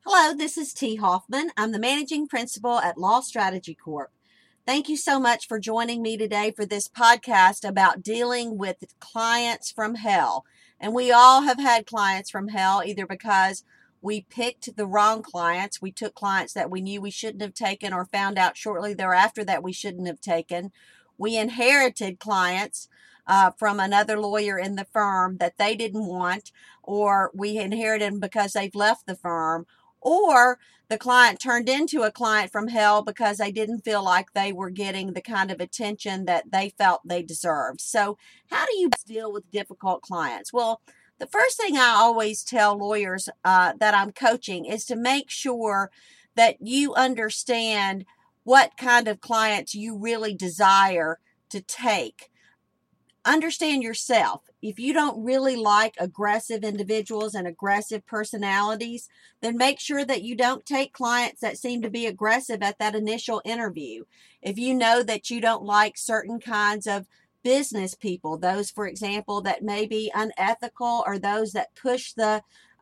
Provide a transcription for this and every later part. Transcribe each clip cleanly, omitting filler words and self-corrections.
Hello, this is T. Hoffman. I'm the managing principal at Law Strategy Corp. Thank you so much for joining me today for this podcast about dealing with clients from hell. And we all have had clients from hell, either because we picked the wrong clients, we took clients that we knew we shouldn't have taken, or found out shortly thereafter that we shouldn't have taken. We inherited clients from another lawyer in the firm that they didn't want, or we inherited them because they've left the firm, or the client turned into a client from hell because they didn't feel like they were getting the kind of attention that they felt they deserved. So how do you deal with difficult clients? Well, the first thing I always tell lawyers that I'm coaching is to make sure that you understand what kind of clients you really desire to take. Understand yourself. If you don't really like aggressive individuals and aggressive personalities, then make sure that you don't take clients that seem to be aggressive at that initial interview. If you know that you don't like certain kinds of business people, those, for example, that may be unethical, or those that push the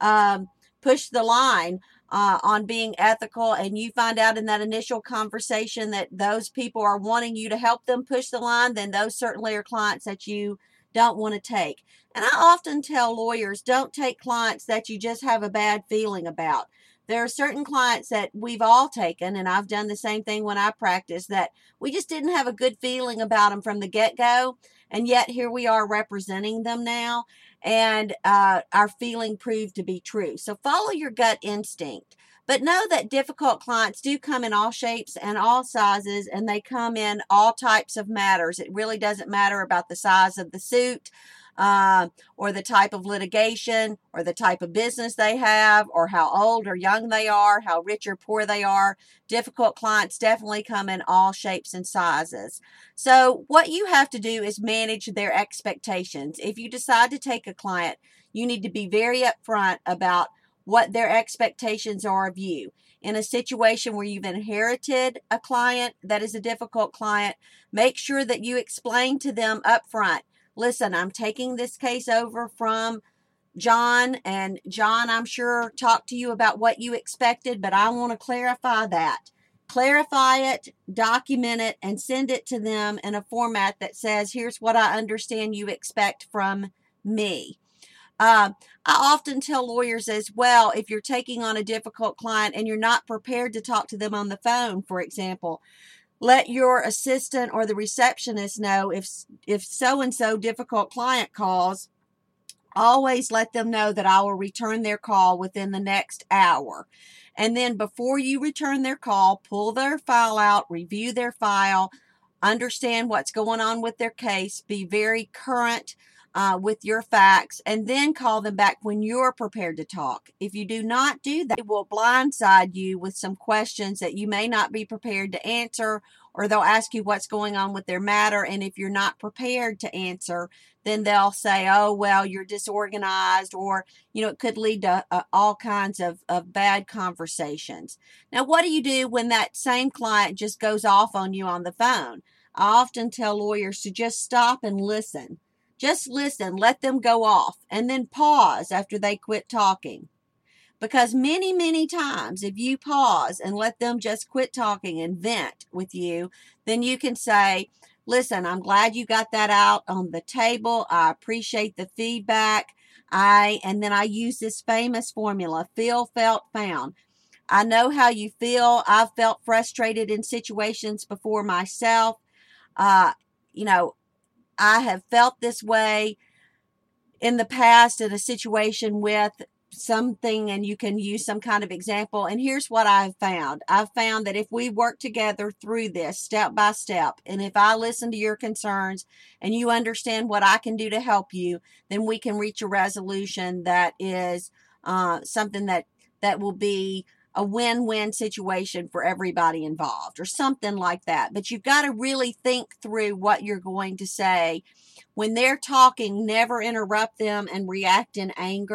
line on being ethical, and you find out in that initial conversation that those people are wanting you to help them push the line, then those certainly are clients that you don't want to take. And I often tell lawyers, don't take clients that you just have a bad feeling about. There are certain clients that we've all taken, and I've done the same thing when I practice, that we just didn't have a good feeling about them from the get-go, and yet here we are representing them now, and our feeling proved to be true. So follow your gut instinct. But know that difficult clients do come in all shapes and all sizes, and they come in all types of matters. It really doesn't matter about the size of the suit, or the type of litigation, or the type of business they have, or how old or young they are, how rich or poor they are. Difficult clients definitely come in all shapes and sizes. So what you have to do is manage their expectations. If you decide to take a client, you need to be very upfront about what their expectations are of you. In a situation where you've inherited a client that is a difficult client, make sure that you explain to them upfront, listen, I'm taking this case over from John, and John, I'm sure, talked to you about what you expected, but I want to clarify that. Clarify it, document it, and send it to them in a format that says, here's what I understand you expect from me. I often tell lawyers as well, if you're taking on a difficult client and you're not prepared to talk to them on the phone, for example, let your assistant or the receptionist know if so-and-so difficult client calls. Always let them know that I will return their call within the next hour. And then before you return their call, pull their file out, review their file, understand what's going on with their case, be very current with your facts, and then call them back when you're prepared to talk. If you do not do that, they will blindside you with some questions that you may not be prepared to answer, or they'll ask you what's going on with their matter. And if you're not prepared to answer, then they'll say, oh, well, you're disorganized, or, it could lead to all kinds of bad conversations. Now, what do you do when that same client just goes off on you on the phone? I often tell lawyers to just stop and listen. Just listen, let them go off, and then pause after they quit talking. Because many, many times, if you pause and let them just quit talking and vent with you, then you can say, listen, I'm glad you got that out on the table. I appreciate the feedback. And then I use this famous formula, feel, felt, found. I know how you feel. I've felt frustrated in situations before myself. You know, I have felt this way in the past in a situation with something, and you can use some kind of example. And here's what I've found. I've found that if we work together through this step by step, and if I listen to your concerns and you understand what I can do to help you, then we can reach a resolution that is something that will be a win-win situation for everybody involved, or something like that. But you've got to really think through what you're going to say. When they're talking, never interrupt them and react in anger.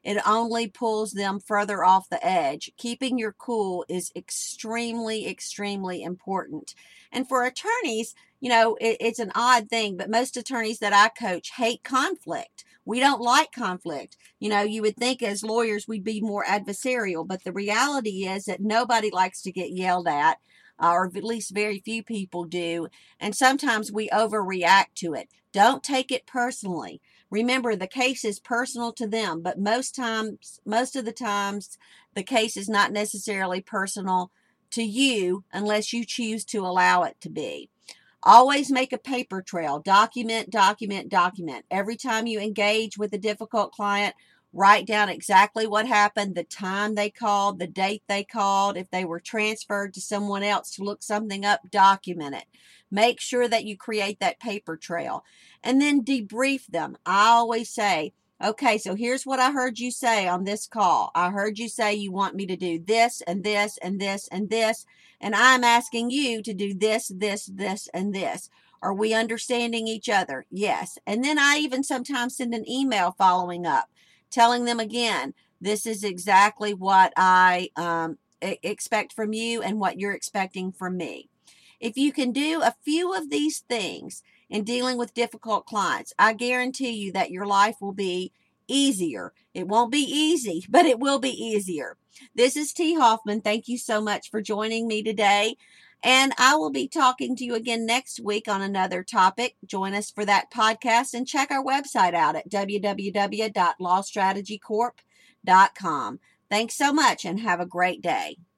It only pulls them further off the edge. Keeping your cool is extremely, extremely important. And for attorneys, it's an odd thing, but most attorneys that I coach hate conflict. We don't like conflict. You would think as lawyers we'd be more adversarial, but the reality is that nobody likes to get yelled at, or at least very few people do. And sometimes we overreact to it. Don't take it personally. Remember, the case is personal to them, but most of the times, the case is not necessarily personal to you unless you choose to allow it to be. Always make a paper trail. Document, document, document. Every time you engage with a difficult client, write down exactly what happened, the time they called, the date they called. If they were transferred to someone else to look something up, document it. Make sure that you create that paper trail. And then debrief them. I always say, okay, so here's what I heard you say on this call. I heard you say you want me to do this and this and this and this. And I'm asking you to do this, this, this, and this. Are we understanding each other? Yes. And then I even sometimes send an email following up, telling them again, this is exactly what I expect from you and what you're expecting from me. If you can do a few of these things in dealing with difficult clients, I guarantee you that your life will be easier. It won't be easy, but it will be easier. This is T. Hoffman. Thank you so much for joining me today. And I will be talking to you again next week on another topic. Join us for that podcast and check our website out at www.lawstrategycorp.com. Thanks so much and have a great day.